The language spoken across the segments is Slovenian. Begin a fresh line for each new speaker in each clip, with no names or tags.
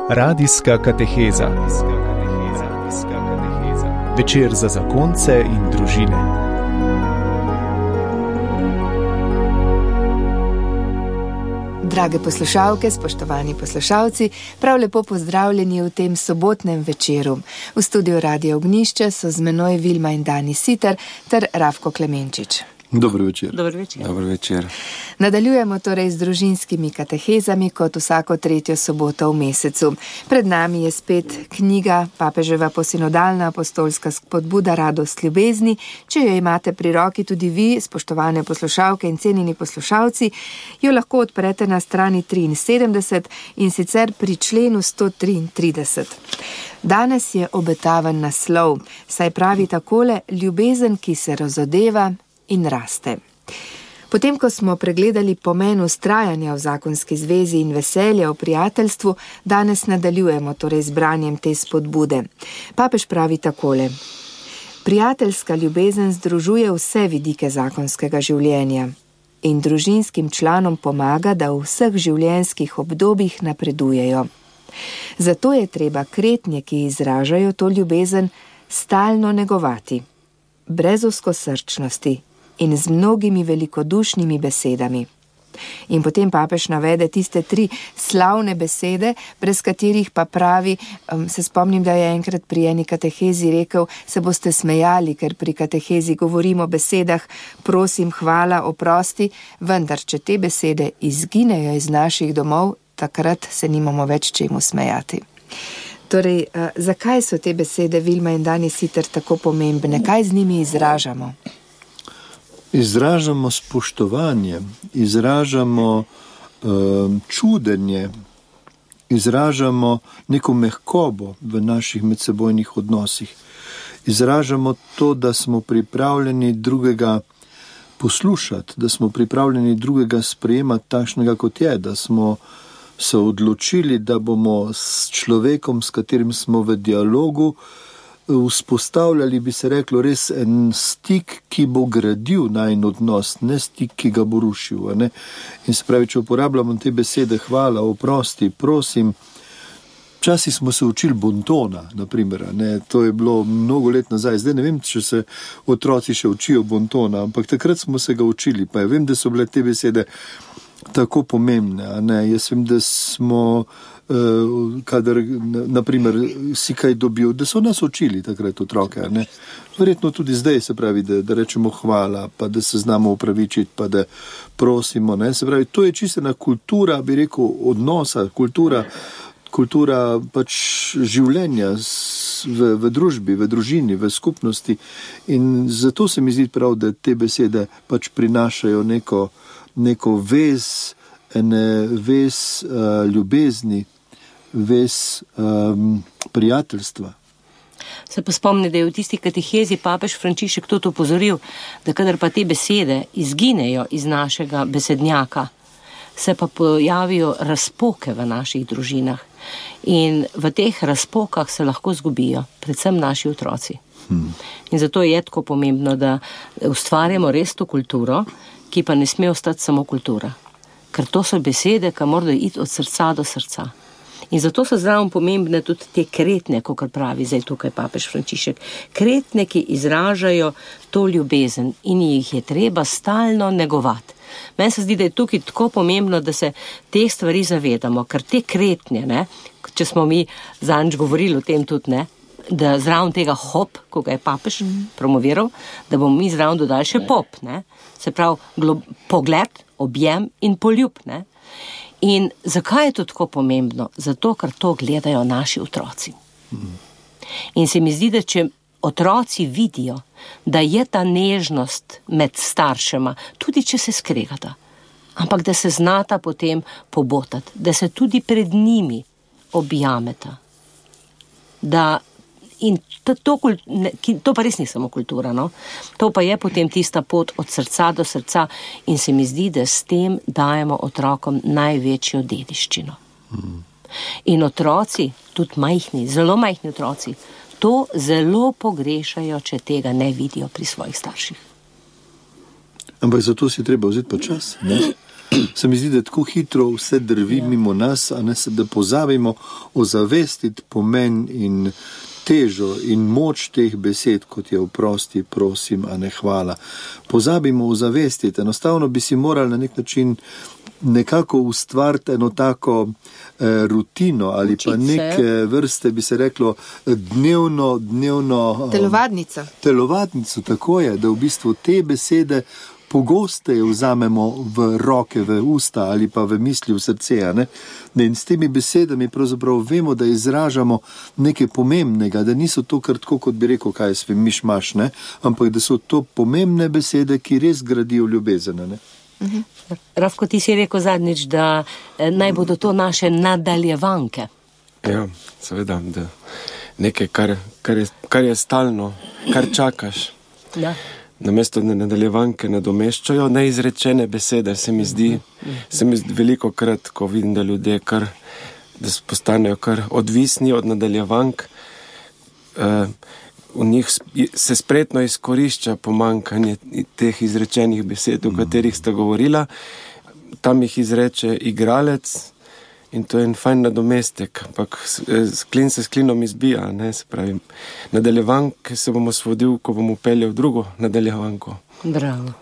Radijska kateheza. Večer za zakonce in družine.
Drage poslušalke, spoštovani poslušalci, prav lepo pozdravljeni v tem sobotnem večeru. V studiu Radia Ognjišče so z menoj Vilma in Dani Siter ter Rafko Klemenčič.
Dobro večer.
Dobro večer.
Nadaljujemo torej z družinskimi katehezami kot vsako tretjo soboto v mesecu. Pred nami je spet knjiga Papeževa posinodalna apostolska spodbuda Radost ljubezni. Če jo imate pri roki tudi vi, spoštovane poslušalke in cenjeni poslušalci, jo lahko odprete na strani 73 in sicer pri členu 133. Danes je obetaven naslov, saj pravi takole: ljubezen, ki se razodeva in raste. Potem, ko smo pregledali pomen vztrajanja v zakonski zvezi in veselja v prijateljstvu, danes nadaljujemo torej z branjem te spodbude. Papež pravi takole: prijateljska ljubezen združuje vse vidike zakonskega življenja in družinskim članom pomaga, da v vseh življenjskih obdobjih napredujejo. Zato je treba kretnje, ki izražajo to ljubezen, stalno negovati, brez ozkosrčnosti in z mnogimi velikodušnimi besedami. In potem papež navede tiste 3 slavne besede, brez katerih pa pravi, se spomnim, da je enkrat pri eni katehezi rekel, se boste smejali, ker pri katehezi govorimo o besedah prosim, hvala, oprosti, vendar če te besede izginejo iz naših domov, takrat se nimamo več čemu smejati. Torej, zakaj so te besede, Vilma in Dani Siter, tako pomembne? Kaj z njimi izražamo?
Izražamo spoštovanje, izražamo čudenje, izražamo neko mehkobo v naših medsebojnih odnosih. Izražamo to, da smo pripravljeni drugega poslušati, da smo pripravljeni drugega sprejemati takšnega, kot je, da smo se odločili, da bomo s človekom, s katerim smo v dialogu, vzpostavljali, bi se reklo, res en stik, ki bo gradil najin odnos, ne stik, ki ga bo rušil. Ne? In se pravi, če uporabljamo te besede hvala, oprosti, prosim, včasih smo se učili bontona, naprimer, ne? To je bilo mnogo let nazaj, zdaj ne vem, če se otroci še učijo bontona, ampak takrat smo se ga učili, pa vem, da so bile te besede tako pomembne. Ne? Jaz vem, da smo kadar, naprimer, si kaj dobil, da so nas učili takrat otroke. Ne? Verjetno tudi zdaj, se pravi, da rečemo hvala, pa da se znamo opravičiti, pa da prosimo. Ne? Se pravi, to je čistena kultura, bi rekel, odnosa, kultura pač življenja v družbi, v družini, v skupnosti. In zato se mi zdi prav, da te besede pač prinašajo neko vez, vez ljubezni, vez prijateljstva.
Se pa spomni, da je v tisti katehezi papež Frančišek tudi opozoril, da kadar pa te besede izginejo iz našega besednjaka, se pa pojavijo razpoke v naših družinah. In v teh razpokah se lahko zgubijo, predvsem naši otroci. In zato je tako pomembno, da ustvarjamo res to kulturo, ki pa ne sme ostati samo kultura. Ker to so besede, ki morajo iti od srca do srca. In zato so zraven pomembne tudi te kretnje, kot pravi zdaj tukaj papež Frančišek. Kretnje, ki izražajo to ljubezen in jih je treba stalno negovati. Meni se zdi, da je tukaj tako pomembno, da se teh stvari zavedamo, ker te kretnje, ne, če smo mi zadnjič govorili o tem tudi, ne, da zraven tega hop, ko ga je papež promoviral, da bomo mi zraven dodali še pop, ne, se pravi pogled, objem in poljub, ne. In zakaj je to tako pomembno? Zato, ker to gledajo naši otroci. In se mi zdi, da če otroci vidijo, da je ta nežnost med staršema, tudi če se skregata, ampak da se znata potem pobotati, da se tudi pred njimi objameta. In to pa res ni samo kultura, no? To pa je potem tista pot od srca do srca in se mi zdi, da s tem dajemo otrokom največjo dediščino. In otroci, tudi majhni, zelo majhni otroci, to zelo pogrešajo, če tega ne vidijo pri svojih starših.
Ampak zato si treba vzeti pa čas, ne? se mi zdi, da tako hitro vse drvi mimo nas, a ne se, da pozabimo ozavestiti pomen in težo in moč teh besed, kot je oprosti, prosim, a ne hvala. Pozabimo ozavestiti, enostavno bi si morali na nek način nekako ustvariti eno tako rutino ali pa neke vrste, bi se reklo, dnevno telovadnico, tako je, da v bistvu te besede pogosteje vzamemo v roke, v usta ali pa v misli, v srce. Ne? In s temi besedami pravzaprav vemo, da izražamo nekaj pomembnega, da niso to kar tako, kot bi rekel, kaj je miš-maš, ne? Ampak da so to pomembne besede, ki res gradijo ljubezen. Ne?
Rafko, ti si rekel zadnjič, da naj bodo to naše nadaljevanke.
Ja, seveda, da nekaj, kar je stalno, kar čakaš.
Ja.
Namesto nadaljevanke nadomeščajo neizrečene besede, se mi zdi veliko krat, ko vidim, da ljudje da postanejo kar odvisni od nadaljevank, v njih se spretno izkorišča pomanjkanje teh izrečenih besed, o katerih sta govorila, tam jih izreče igralec in to je en fajn nadomestek, ampak klin se s klinom izbija, ne, se pravi, nadaljevanke se bomo svodil, ko bomo peljal drugo nadaljevanko.
Bravo.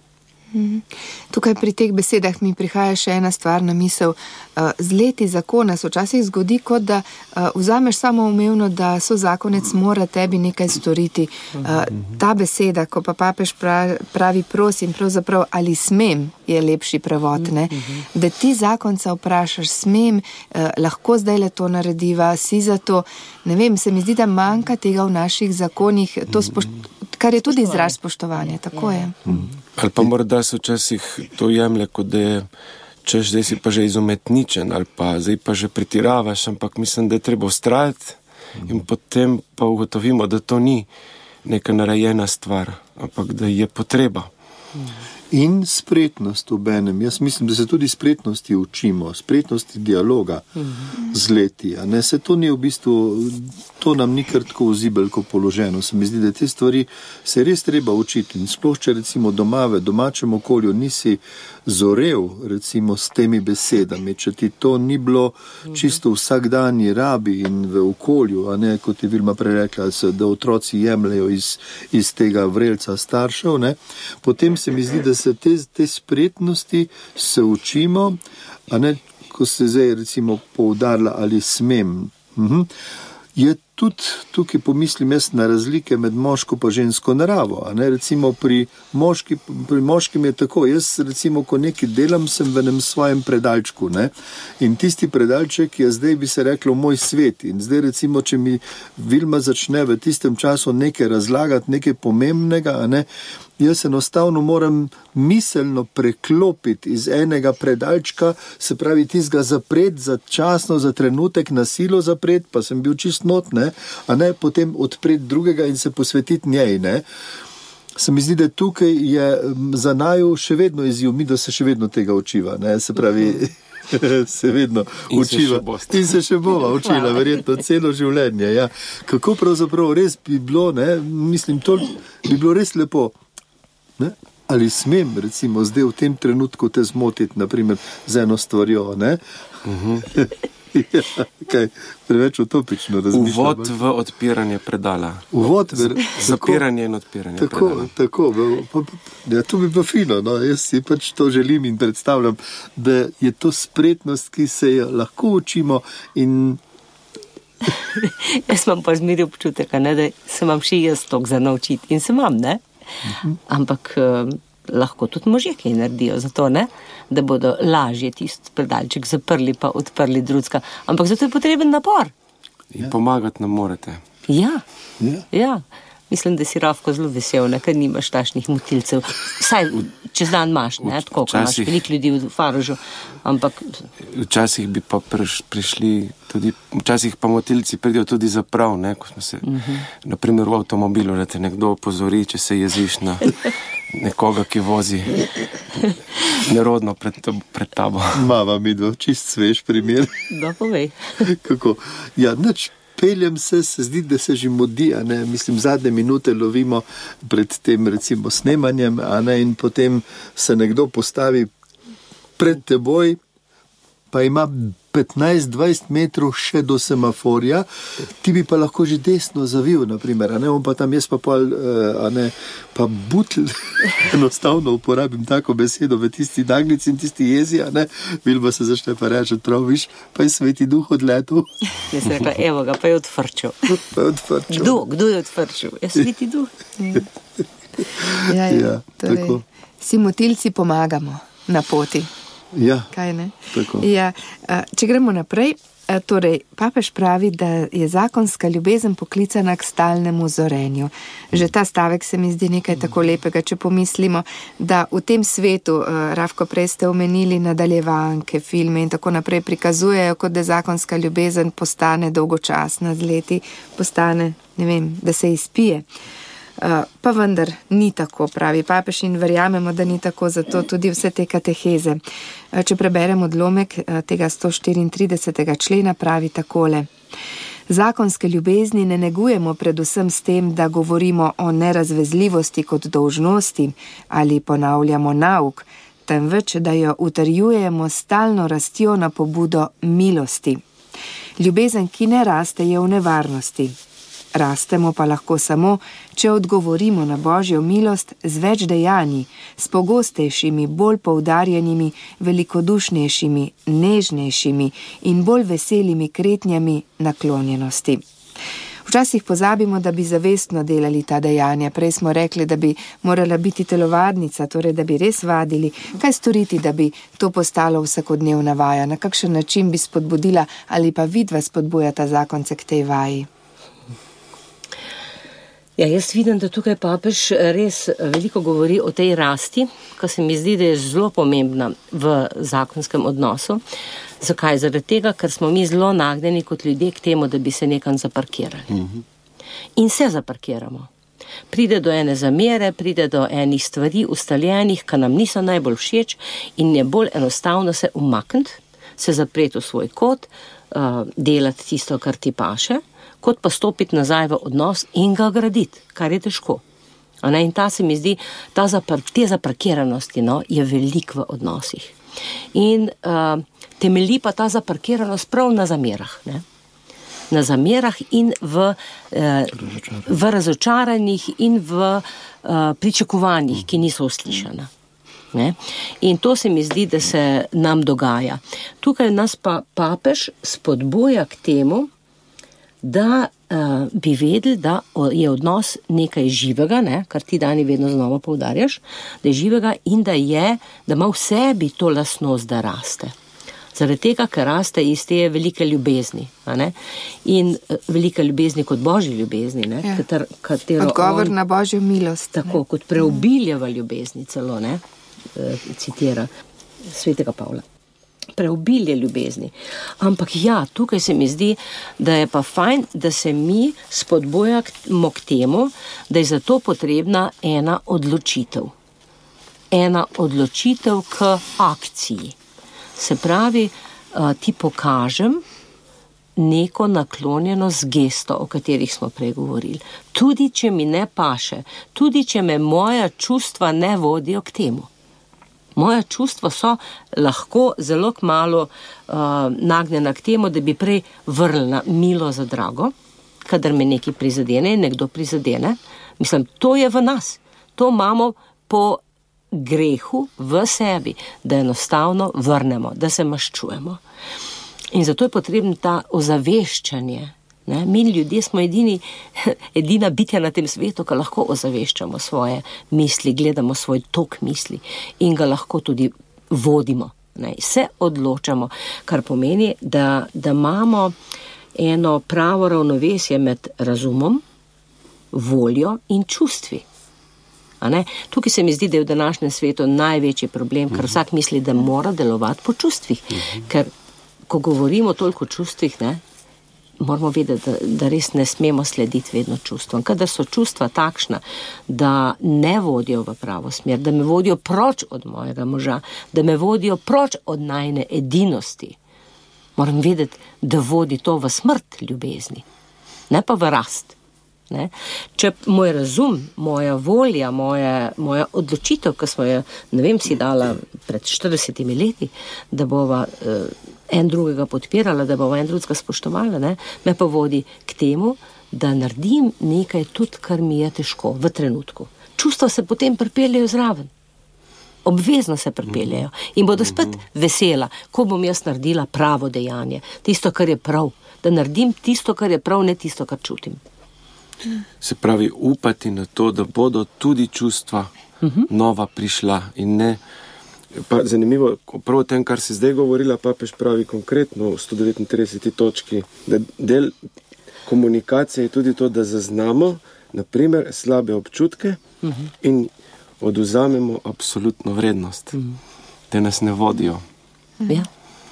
Tukaj pri teh besedah mi prihaja še ena stvar na misel. Z leti zakona se včasih zgodi, kot da vzameš samoumevno, da sozakonec mora tebi nekaj storiti. Ta beseda, ko pa papež pravi prosim, pravzaprav ali smem, je lepši prevod, ne? Da ti zakonca vprašaš, smem, lahko zdaj le to narediva, si za to. Ne vem, se mi zdi, da manjka tega v naših zakonih, kar je tudi izraz spoštovanja, tako je.
Ali pa morda se včasih to jemlje, kot da je, češ, zdaj si pa že izumetničen, ali pa zdaj pa že pretiravaš, ampak mislim, da je treba ustrajati in potem pa ugotovimo, da to ni neka narejena stvar, ampak da je potreba.
In spretnost v enem. Jaz mislim, da se tudi spretnosti učimo, spretnosti dialoga z leti. A ne, se to ni v bistvu, to nam ni kar tako vzibelko položeno. Se mi zdi, da te stvari se res treba učiti. In sploh, če recimo doma v domačem okolju nisi zorev, recimo s temi besedami, če ti to ni bilo čisto vsakdanji rabi in v okolju, a ne, kot je Vilma prerekla, da otroci jemljajo iz tega vrelca staršev, ne, potem se mi zdi, da se te spretnosti se učimo, a ne, ko se zdaj recimo poudarila ali smem. Je tudi tukaj pomislim jaz na razlike med moško pa žensko naravo. A ne, recimo pri moškim je tako, jaz recimo, ko nekaj delam, sem v enem svojem predalčku, ne, in tisti predalček je zdaj, bi se reklo, moj svet. In zdaj recimo, če mi Vilma začne v tistem času nekaj razlagati, nekaj pomembnega, a ne, jaz enostavno moram miselno preklopiti iz enega predalčka, se pravi tistega zapret, začasno, za trenutek na silo zapret, pa sem bil čist not, ne, a ne, potem odpreti drugega in se posvetiti njej, ne. Se mi zdi, da tukaj je za naju še vedno izziv, mi da se še vedno tega učiva, ne, se pravi, se vedno učiva. In se še bova učila, verjetno celo življenje, ja. Kako pravzaprav res bi bilo, ne, mislim, to bi bilo res lepo, ne? Ali smem, recimo, zdaj v tem trenutku te zmotiti, naprimer, z eno stvarjo, ne? Ja, kaj, preveč utopično razmišljam.
Uvod v odpiranje predala. Zapiranje in odpiranje predala.
Tako, ja, to bi bilo fino, no, jaz si pač to želim in predstavljam, da je to spretnost, ki se jo lahko učimo in...
Jaz imam pa zmeri občutek, ne, da se imam še jaz tok za naučiti in se imam, ne? Ampak lahko tudi možje kaj naredijo za to, ne? Da bodo lažje tisti predalček zaprli pa odprli drugega. Ampak zato je potreben napor.
In pomagati nam morate.
Ja. Mislim, da si Rafko zelo vesel, ne? Ker nimaš tašnih motilcev. Saj čez dan imaš, ne? Tako, ko imaš veliko ljudi v Farožu. Ampak...
Včasih bi pa prišli tudi, včasih pa motilci pridejo tudi za prav, ne? Ko smo se, naprimer v avtomobilu, da te nekdo opozori, če se jeziš na nekoga, ki vozi nerodno pred tabo.
Mama mi dva, čist svež primer.
Da, povej.
Kako? Ja, nič. Peljem se zdi, da se že modi, a ne, mislim, zadnje minute lovimo pred tem, recimo, snemanjem, a ne, in potem se nekdo postavi pred teboj pa ima 15-20 metrov še do semaforja, ti bi pa lahko že desno zavil, naprimer, a ne, on pa tam jaz pa pol, a ne, pa butl, enostavno uporabim tako besedo v tisti naglici in tisti jezi, a ne, Vilba se začne pa reči, prav viš, pa je Sveti Duh odletel.
Jaz sem rekla, evo ga, pa je odfrčil. Kdo je odfrčil? Je Sveti Duh.
Ja, torej, si motilci pomagamo na poti.
Ja,
kaj ne?
Tako.
Ja, če gremo naprej, torej, papež pravi, da je zakonska ljubezen poklicana k stalnemu zorenju. Že ta stavek se mi zdi nekaj tako lepega, če pomislimo, da v tem svetu, Rafko, prej ste omenili nadaljevanke, filme in tako naprej, prikazujejo, kot da zakonska ljubezen postane dolgočasna z leti, postane, ne vem, da se izpije. Pa vendar ni tako, pravi papež, in verjamemo, da ni tako, zato tudi vse te kateheze. Če preberem odlomek tega 134. člena, pravi takole. Zakonske ljubezni ne negujemo predvsem s tem, da govorimo o nerazvezljivosti kot dolžnosti ali ponavljamo nauk, temveč da jo utrjujemo stalno rastjo na pobudo milosti. Ljubezen, ki ne raste, je v nevarnosti. Rastemo pa lahko samo, če odgovorimo na Božjo milost z več dejanji, s pogostejšimi, bolj poudarjenimi, velikodušnejšimi, nežnejšimi in bolj veselimi kretnjami naklonjenosti. Včasih pozabimo, da bi zavestno delali ta dejanja. Prej smo rekli, da bi morala biti telovadnica, torej da bi res vadili. Kaj storiti, da bi to postalo vsakodnevna vaja? Na kakšen način bi spodbudila ali pa vidva spodbujata zakonce k tej vaji?
Ja, jaz vidim, da tukaj papež res veliko govori o tej rasti, kar se mi zdi, da je zelo pomembna v zakonskem odnosu. Zakaj? Zaradi tega, ker smo mi zelo nagnjeni kot ljudje k temu, da bi se nekam zaparkirali. In se zaparkiramo. Pride do ene zamere, pride do enih stvari ustaljenih, ki nam niso najbolj všeč in je bolj enostavno se umakniti, se zapreti v svoj kot, delati tisto, kar ti paše, kot pa stopiti nazaj v odnos in ga graditi, kar je težko. In ta se mi zdi, te zaparkiranosti je velik v odnosih. In temelji pa ta zaparkiranost prav na zamerah. Ne? Na zamerah in v razočaranjih in v pričakovanjih, ki niso uslišana. Ne? In to se mi zdi, da se nam dogaja. Tukaj nas pa papež spodbuja k temu, da bi vedeli, da je odnos nekaj živega, ne, kar ti Dani vedno znova poudarjaš, da je živega in da ima v sebi to lastnost, da raste. Zaradi tega, ker raste iz te velike ljubezni. Ne? In velike ljubezni kot Božje ljubezni. Ne?
Ja. Odgovor na Božjo milost.
Tako, kot preobiljeva ljubezni celo, ne? Citira svetega Pavla. Preobilje ljubezni. Ampak ja, tukaj se mi zdi, da je pa fajn, da se mi spodbujamo k temu, da je za to potrebna ena odločitev. Ena odločitev k akciji. Se pravi, ti pokažem neko naklonjenost gesto, o katerih smo prej govorili. Tudi, če mi ne paše, tudi, če me moja čustva ne vodijo k temu. Moja čustva so lahko zelo kmalu nagnjena k temu, da bi prej vrlila milo za drago, kadar me nekaj prizadene, nekdo prizadene. Mislim, to je v nas. To imamo po grehu v sebi, da enostavno vrnemo, da se maščujemo. In zato je potrebno ta ozaveščanje. Ne? Mi ljudje smo edina bitja na tem svetu, ki lahko ozaveščamo svoje misli, gledamo svoj tok misli in ga lahko tudi vodimo. Ne? Se odločamo, kar pomeni, da imamo eno pravo ravnovesje med razumom, voljo in čustvi. Tukaj se mi zdi, da je v današnjem svetu največji problem, ker vsak misli, da mora delovati po čustvih. Ker ko govorimo toliko o čustvih, ne, moramo vedeti, da res ne smemo slediti vedno čustvom. Kadar so čustva takšna, da ne vodijo v pravo smer, da me vodijo proč od mojega moža, da me vodijo proč od najine edinosti, moram vedeti, da vodi to v smrt ljubezni, ne pa v rast. Ne? Če moj razum, moja volja, moja odločitev, ki smo jo, ne vem, si dala pred 40 leti, da bova en drugega podpirala, da bova en drugega spoštovala, ne? Me pa vodi k temu, da naredim nekaj tudi, kar mi je težko v trenutku. Čustva se potem pripeljejo zraven. Obvezno se pripeljejo in bodo spet vesela, ko bom jaz naredila pravo dejanje, tisto, kar je prav, da naredim tisto, kar je prav, ne tisto, kar čutim.
Se pravi, upati na to, da bodo tudi čustva nova prišla in ne. Pa zanimivo, prav o tem, kar si zdaj govorila, papež pravi konkretno v 139. točki, da del komunikacije je tudi to, da zaznamo, naprimer, slabe občutke in odvzamemo absolutno vrednost, da nas ne vodijo.
Ja.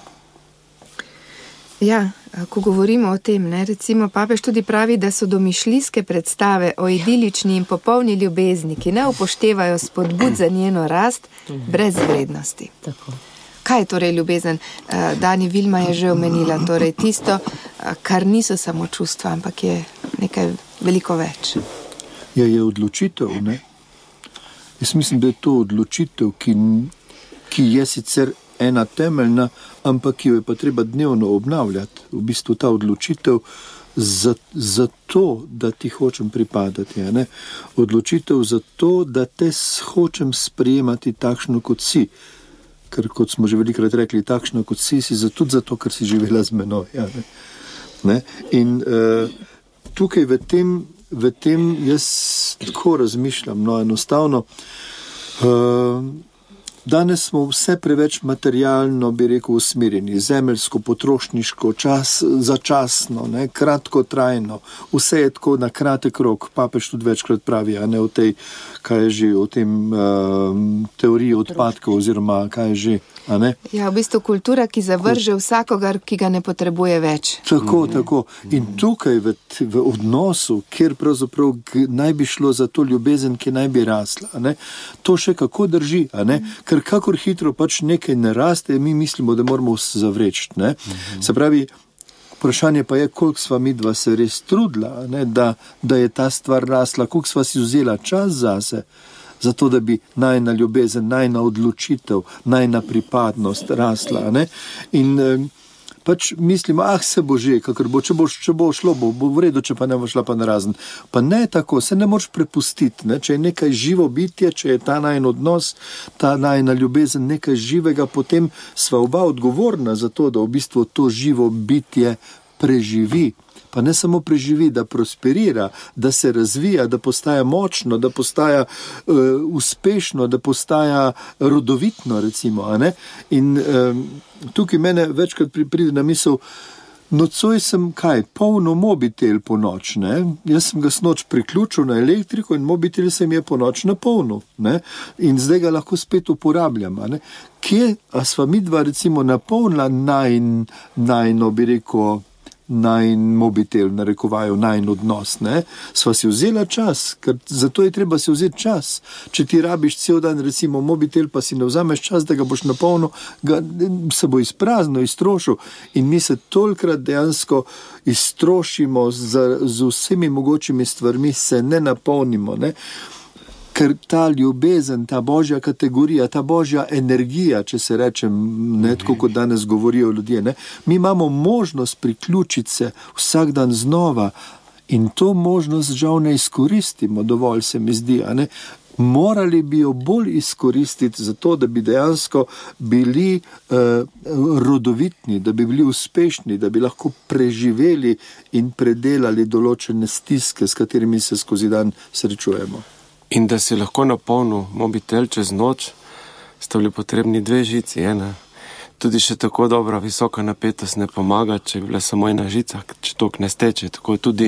Ja, ko govorimo o tem, ne, recimo papež tudi pravi, da so domišljijske predstave o idilični in popolni ljubezni, ki ne upoštevajo spodbud za njeno rast, brez vrednosti.
Tako.
Kaj je torej ljubezen? Dani Vilma je že omenila, torej tisto, kar niso samo čustva, ampak je nekaj veliko več.
Ja, je odločitev, ne? Jaz mislim, da je to odločitev, ki je sicer ena temeljna, ampak ki jo je pa treba dnevno obnavljati. V bistvu ta odločitev za to, da ti hočem pripadati. Ne? Odločitev za to, da te hočem sprejemati takšno, kot si. Ker, kot smo že velikrat rekli, takšno, kot si tudi zato, ker si živela z menoj. Ja, ne? In tukaj v tem jaz tako razmišljam, no, enostavno. Danes smo vse preveč materialno, bi rekel, usmerjeni, zemeljsko, potrošniško, začasno, ne, kratkotrajno. Vse je tako na kratek rok, papež tudi večkrat pravi, a ne o tej, kaj je že, o tem teoriji odpadkov, oziroma kaj je že, a ne?
Ja, v bistvu kultura, ki zavrže vsakogar, ki ga ne potrebuje več.
Tako. In tukaj v odnosu, kjer pravzaprav naj bi šlo za to ljubezen, ki naj bi rasla, a ne? To še kako drži, a ne? Ker kakor hitro pač nekaj ne raste, mi mislimo, da moramo se zavreči, ne? Se pravi, vprašanje pa je, koliko sva midva se res trudila, ne? Da je ta stvar rasla, koliko sva si vzela čas zase, zato da bi najna ljubezen, najna odločitev, najna pripadnost rasla, ne? In pač mislimo, se bo že, kakor bo, če bo šlo, bo v redu, če pa ne bo šla pa narazen. Pa ne tako, se ne moreš prepustiti, ne? Če je nekaj živo bitje, če je ta najn odnos, ta najna ljubezen nekaj živega, potem sva oba odgovorna za to, da v bistvu to živo bitje preživi. Pa ne samo preživi, da prosperira, da se razvija, da postaja močno, da postaja uspešno, da postaja rodovitno, recimo, a ne? In tukaj mene večkrat pride na misel, nocoj sem polno mobitel po noč, ne? Jaz sem ga snoč priključil na elektriko in mobitel se mi je po noč napolnil, ne? In zdaj ga lahko spet uporabljam, a ne? Kje, a sva midva recimo napolnila najno, bi rekel, najn mobitel, narekovajo najn odnos, ne? Sva si vzela čas, ker zato je treba si vzeti čas. Če ti rabiš cel dan, recimo, mobitel, pa si ne vzameš čas, da ga boš napolnil, se bo iztrošil. In mi se tolikrat dejansko iztrošimo z vsemi mogočimi stvarmi, se ne napolnimo, ne? Ker ta ljubezen, ta božja kategorija, ta božja energija, če se rečem, ne, tako kot danes govorijo ljudje, ne, mi imamo možnost priključiti se vsak dan znova in to možnost žal ne izkoristimo dovolj, se mi zdi, a ne. Morali bi jo bolj izkoristiti za to, da bi dejansko bili rodovitni, da bi bili uspešni, da bi lahko preživeli in predelali določene stiske, s katerimi se skozi dan srečujemo.
In da si lahko napolnil mobitel čez noč, sta bili potrebni 2 žici, ena. Tudi še tako dobra visoka napetost ne pomaga, če bi bila samo ena žica, če tok ne steče. Tako tudi,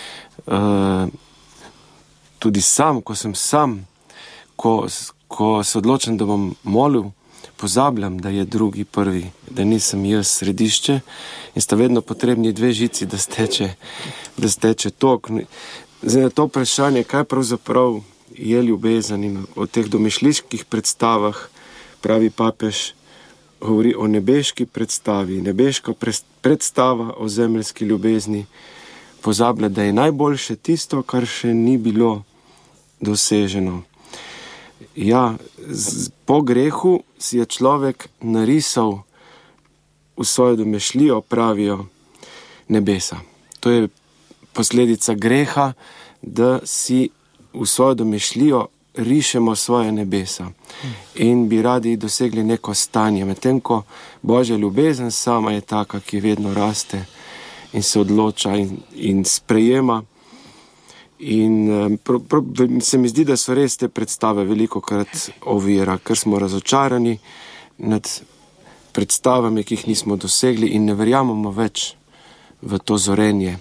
tudi sam, ko sem sam, ko se odločim, da bom molil, pozabljam, da je drugi prvi, da nisem jaz središče in sta vedno potrebni 2 žici, da steče tok. Zdaj na to vprašanje, kaj pravzaprav je ljubezen in o teh domišljijskih predstavah, pravi papež, govori o nebeški predstavi, nebeška predstava o zemeljski ljubezni, pozablja, da je najboljše tisto, kar še ni bilo doseženo. Ja, po grehu si je človek narisal v svojo domišljijo, pravijo, nebesa. To je posledica greha, da si v svojo domišljijo rišemo svoje nebesa in bi radi dosegli neko stanje, medtem ko Božja ljubezen sama je taka, ki vedno raste in se odloča in sprejema. In se mi zdi, da so res te predstave velikokrat ovira, ker smo razočarani nad predstavami, ki jih nismo dosegli in ne verjamemo več v to zorenje,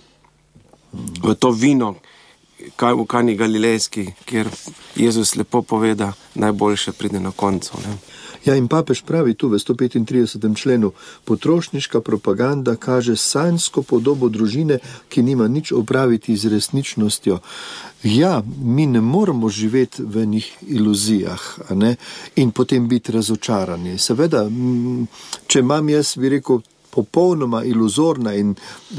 v to vino, v Kani Galilejski, kjer Jezus lepo poveda, najboljše pride na koncu. Ne?
Ja, in papež pravi tu v 135. členu, potrošniška propaganda kaže sanjsko podobo družine, ki nima nič opraviti z resničnostjo. Ja, mi ne moramo živeti v njih iluzijah, a ne? In potem biti razočarani. Seveda, če imam jaz, bi rekel, popolnoma iluzorna in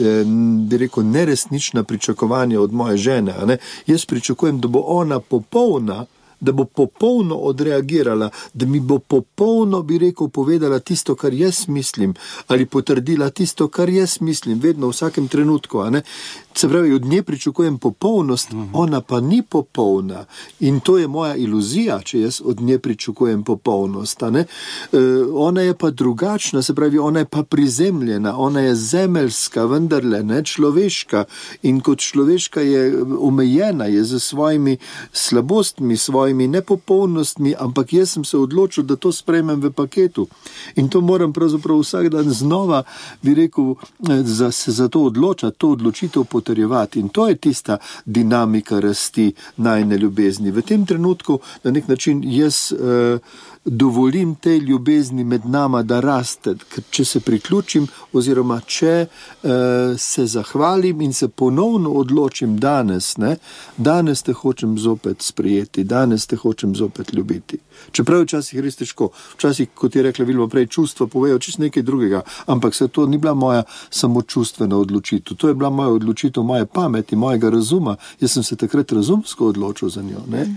bi rekel neresnična pričakovanja od moje žene, a ne? Jaz pričakujem, da bo ona popolna, da bo popolno odreagirala, da mi bo popolno, bi rekel, povedala tisto, kar jaz mislim, ali potrdila tisto, kar jaz mislim, vedno v vsakem trenutku, a ne? Se pravi, od nje pričakujem popolnost, ona pa ni popolna in to je moja iluzija, če jaz od nje pričakujem popolnost, a ne? Ona je pa drugačna, se pravi, ona je pa prizemljena, ona je zemeljska, vendarle, ne, človeška in kot človeška je omejena, je z svojimi slabostmi, svojimi nepopolnostmi, ampak jaz sem se odločil, da to sprejmem v paketu in to moram pravzaprav vsak dan znova, bi rekel, se za to odločati, to odločitev potrjevati in to je tista dinamika rasti najine ljubezni. V tem trenutku na nek način jaz dovolim tej ljubezni med nama, da raste, ker če se priključim oziroma če se zahvalim in se ponovno odločim danes, ne, danes te hočem zopet sprejeti, danes te hočem zopet ljubiti. Čeprav včasih res težko, včasih, kot je rekla Vilma prej, čustva povejo čisto nekaj drugega, ampak se to ni bila moja samo čustvena odločitev, to je bila moja odločitev, moje pameti, mojega razuma, jaz sem se takrat razumsko odločil za njo, ne.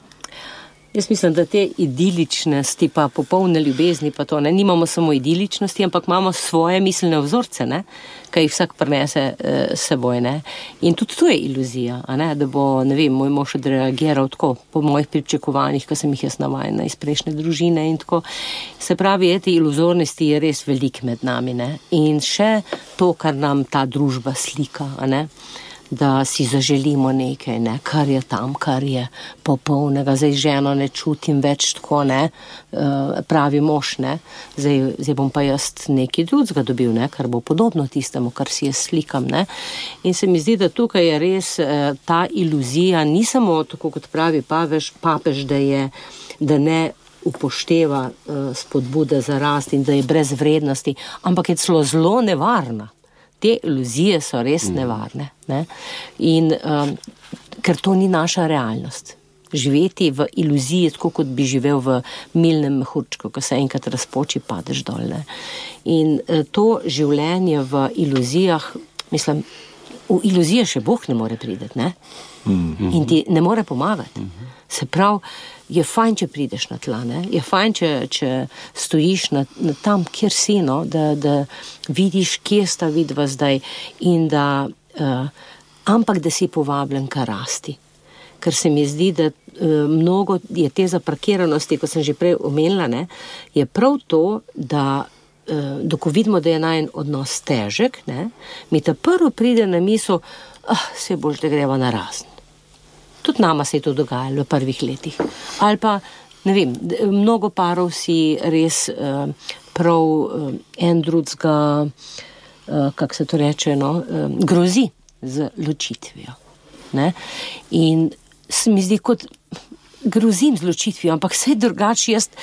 Jaz mislim, da te idiličnosti pa popolne ljubezni pa to, ne, nimamo samo idiličnosti, ampak imamo svoje miselne vzorce, ne, kaj jih vsak prinese seboj, ne. In tudi to je iluzija, a ne, da bo, ne vem, moj mož odreagiral tako po mojih pričakovanjih, ko sem jih jaz navajena iz prejšnje družine in tako. Se pravi, te iluzornosti je res velik med nami, ne. In še to, kar nam ta družba slika, a ne, da si zaželimo nekaj, ne, kar je tam, kar je popolnega, zdaj ženo ne čutim več tako, ne, pravi mož, ne, zdaj bom pa jaz nekaj drugega dobil, ne, kar bo podobno tistemu, kar si jaz slikam, ne, in se mi zdi, da tukaj je res ta iluzija, ni samo tako, kot pravi papež, da ne upošteva spodbude za rast in da je brez vrednosti, ampak je celo zelo nevarna. Te iluzije so res nevarne, ne? In ker to ni naša realnost. Živeti v iluziji, tako kot bi živel v milnem mehurčku, ko se enkrat razpoči, padeš dol, ne? In to življenje v iluzijah, mislim, v iluzije še Bog ne more priti, ne? In ti ne more pomagati. Se pravi, je fajn, če prideš na tla, ne? Je fajn, če stojiš na tam, kjer si, no? Da vidiš, kje sta vidva zdaj in da, ampak da si povabljen ka rasti. Ker se mi zdi, da mnogo je te zaprakiranosti, ko sem že prej omenila, ne? Je prav to, da ko vidimo, da je najin odnos težek, ne? Mi ta prvo pride na misel, se boš, da greva na razen. Tudi nama se je to dogajalo v prvih letih. Ali pa, ne vem, mnogo parov si res prav en drugega, kako se to reče, no, grozi z ločitvijo. Ne? In se mi zdi, kot grozim z ločitvijo, ampak vse drugače jaz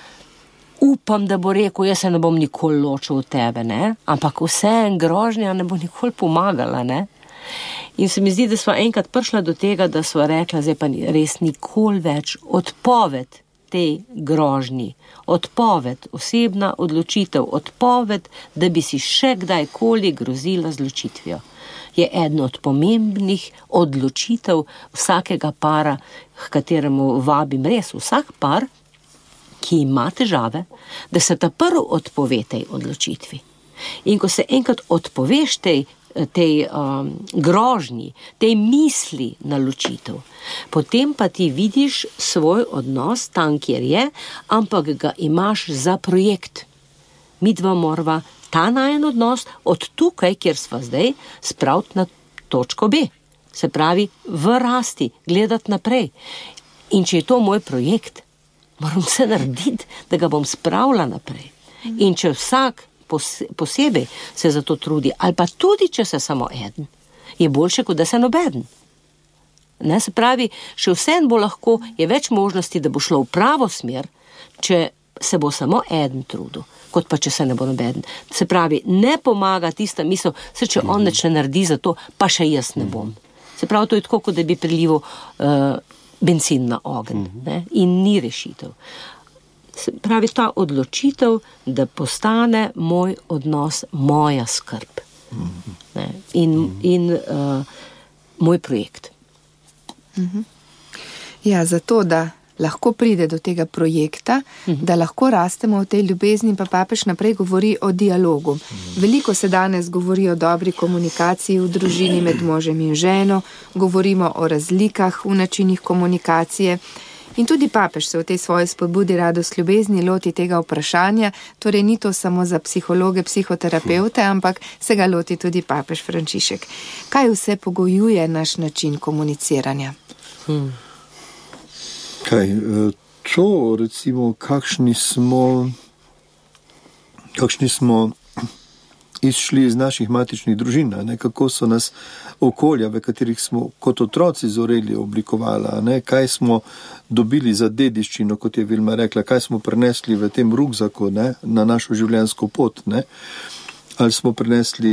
upam, da bo rekel, jaz se ne bom nikoli ločil od tebe, ne? Ampak vse grožnja ne bo nikoli pomagala, ne? In se mi zdi, da sva enkrat prišla do tega, da sva rekla, zdaj pa res nikoli več, odpoved tej grožnji, odpoved, osebna odločitev, odpoved, da bi si še kdajkoli grozila z ločitvijo. je eden od pomembnih odločitev vsakega para, k kateremu vabim res vsak par, ki ima težave, da se ta prvi odpove tej odločitvi. In ko se enkrat odpoveš tej grožnji, tej misli na ločitev, potem pa ti vidiš svoj odnos tam, kjer je, ampak ga imaš za projekt. Midva morava ta najen odnos od tukaj, kjer sva zdaj, spraviti na točko B. Se pravi, v rasti, gledati naprej. In če je to moj projekt, moram se narediti, da ga bom spravila naprej. In če vsak posebej se za to trudi, ali pa tudi, če se samo eden, je boljše, kot da se nobeden. Ne, se pravi, še vsem bo lahko, je več možnosti, da bo šlo v pravo smer, če se bo samo eden trudil, kot pa če se ne bo nobeden. Se pravi, ne pomaga tista misel, če on neč ne naredi za to, pa še jaz ne bom. Se pravi, to je tako, kot da bi prilival benzin na ogenj, ne? In ni rešitev. Se pravi, ta odločitev, da postane moj odnos moja skrb, ne? In moj projekt.
Ja, zato, da lahko pride do tega projekta, da lahko rastemo v tej ljubezni, pa papež naprej govori o dialogu. Veliko se danes govori o dobri komunikaciji v družini med možem in ženo, govorimo o razlikah v načinih komunikacije in tudi papež se v tej svoji spodbudi Radost ljubezni loti tega vprašanja, torej ni to samo za psihologe, psihoterapeute, ampak se ga loti tudi papež Frančišek. Kaj vse pogojuje naš način komuniciranja?
Kaj, to recimo, kakšni smo izšli iz naših matičnih družin, ne, kako so nas okolja, v katerih smo kot otroci zoreli, oblikovala, ne, kaj smo dobili za dediščino, kot je Vilma rekla, kaj smo prinesli v tem rukzaku, ne, na našo življenjsko pot, ne. Ali smo prinesli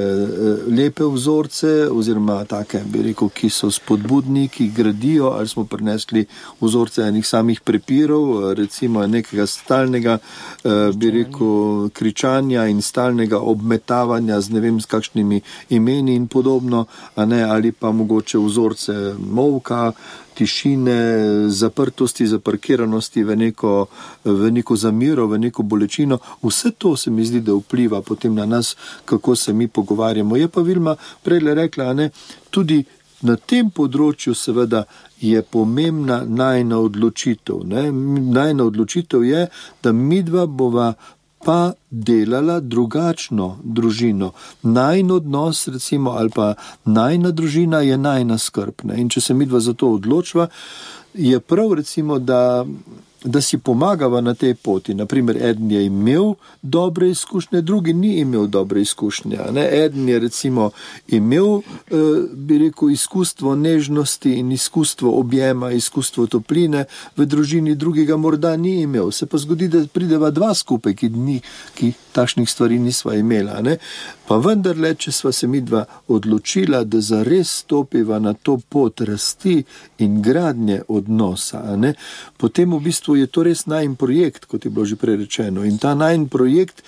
lepe vzorce, oziroma take, bi rekel, ki so spodbudni, ki gradijo, ali smo prinesli vzorce enih samih prepirov, recimo nekega stalnega, bi rekel, kričanja in stalnega obmetavanja z ne vem s kakšnimi imeni in podobno, a ne, ali pa mogoče vzorce molka, tišine, zaprtosti, zaparkiranosti v neko zamiro, v neko bolečino. Vse to se mi zdi, da vpliva potem na nas, kako se mi pogovarjamo. Je pa Vilma prej rekla, ne, tudi na tem področju seveda je pomembna najina odločitev. Ne. Najina odločitev je, da midva bova pa delala drugačno družino. Najin odnos, recimo, ali pa najina družina je najina skrb. Ne? In če se midva za to odločva, je prav, recimo, da si pomagava na tej poti. Naprimer, eden je imel dobre izkušnje, drugi ni imel dobre izkušnje. Ne? Eden je recimo imel, bi rekel, izkustvo nežnosti in izkustvo objema, izkustvo topline v družini, drugega morda ni imel. Se pa zgodi, da prideva dva skupaj, ki takšnih stvari nisva imela. Ne? Pa vendarle, če sva se midva odločila, da zares stopiva na to pot rasti in gradnje odnosa, ne? Potem v bistvu je to res najin projekt, kot je bilo že prej rečeno. In ta najin projekt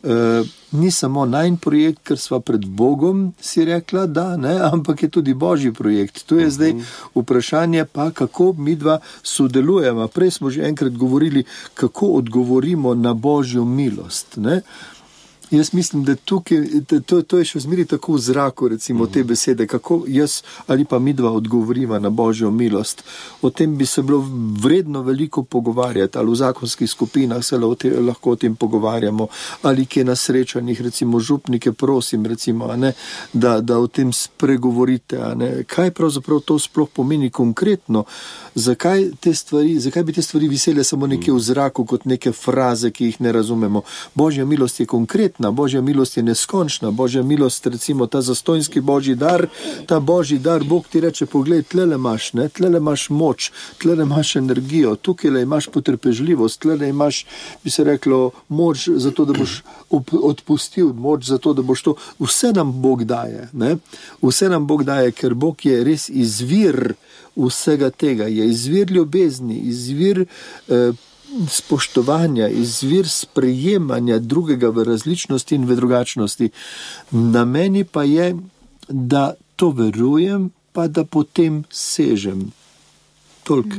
ni samo najin projekt, ker sva pred Bogom si rekla, da, ne, ampak je tudi Božji projekt. To je zdaj vprašanje pa, kako midva sodelujemo. Prej smo že enkrat govorili, kako odgovorimo na Božjo milost, ne. Jaz mislim, da tukaj, to je še zmeri tako v zraku, recimo, te besede, kako jaz ali pa midva odgovoriva na Božjo milost. O tem bi se bilo vredno veliko pogovarjati, ali v zakonskih skupinah se lahko o tem pogovarjamo, ali kje na srečanjih, recimo župnike prosim, recimo, a ne, da o tem spregovorite, a ne. Kaj pravzaprav to sploh pomeni konkretno? Zakaj bi te stvari visele samo nekje v zraku, kot neke fraze, ki jih ne razumemo? Božja milost je konkretna, Božja milost je neskončna, Božja milost, recimo ta zastonjski Božji dar, ta Božji dar, Bog ti reče, poglej, tlele imaš, ne, tlele imaš moč, tlele imaš energijo, tukaj imaš potrpežljivost, tlele imaš, bi se reklo, moč za to, da boš odpustil, moč za to, da boš to, vse nam Bog daje, ne, vse nam Bog daje, ker Bog je res izvir vsega tega, je izvir ljubezni, izvir spoštovanja, izvir sprejemanja drugega v različnosti in v drugačnosti. Na meni pa je, da to verujem, pa da potem sežem. Toliko.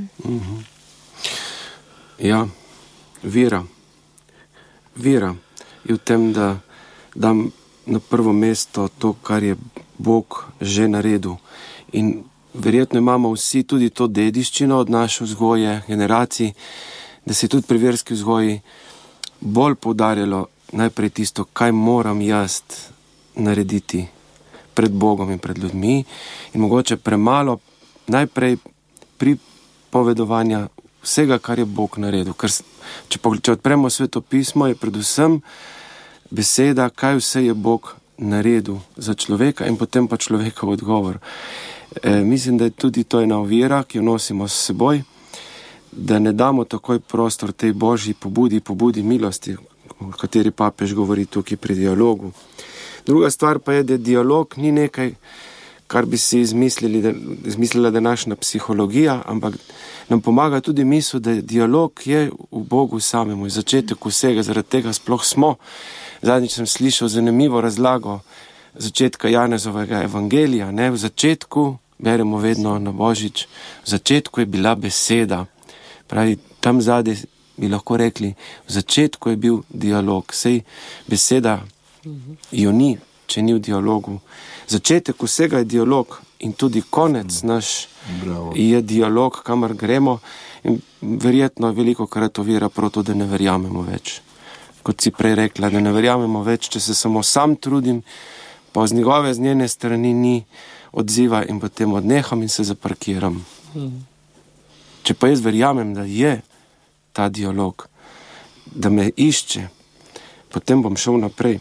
Ja, vera. Vera je v tem, da dam na prvo mesto to, kar je Bog že naredil. In verjetno imamo vsi tudi to dediščino od naše vzgoje, generacij, da se je tudi pri verski vzgoji bolj poudarjalo najprej tisto, kaj moram jaz narediti pred Bogom in pred ljudmi, in mogoče premalo najprej pripovedovanja vsega, kar je Bog naredil. Ker če odpremo Sveto pismo, je predvsem beseda, kaj vse je Bog naredil za človeka in potem pa človekov odgovor. Mislim, da je tudi to ena ovira, ki jo nosimo s seboj, da ne damo takoj prostor tej božji pobudi milosti, o kateri papež govori tukaj pri dialogu. Druga stvar pa je, da dialog ni nekaj, kar bi si izmislila današnja psihologija, ampak nam pomaga tudi misel, da dialog je v Bogu samemu, začetek vsega, zaradi tega sploh smo. Zadnjič sem slišal zanimivo razlago začetka Janezovega evangelija. V začetku, beremo vedno na Božič, v začetku je bila beseda. Pravi, tam zadaj bi lahko rekli, v začetku je bil dialog. Sej beseda jo ni, če ni v dialogu. Začetek vsega je dialog in tudi konec naš je dialog, kamor gremo, in verjetno veliko krat ovira prav to, da ne verjamemo več. Kot si prej rekla, da ne verjamemo več, če se samo sam trudim, pa z njene strani ni odziva in potem odneham in se zaparkiram. Če pa jaz verjamem, da je ta dialog, da me išče, potem bom šel naprej.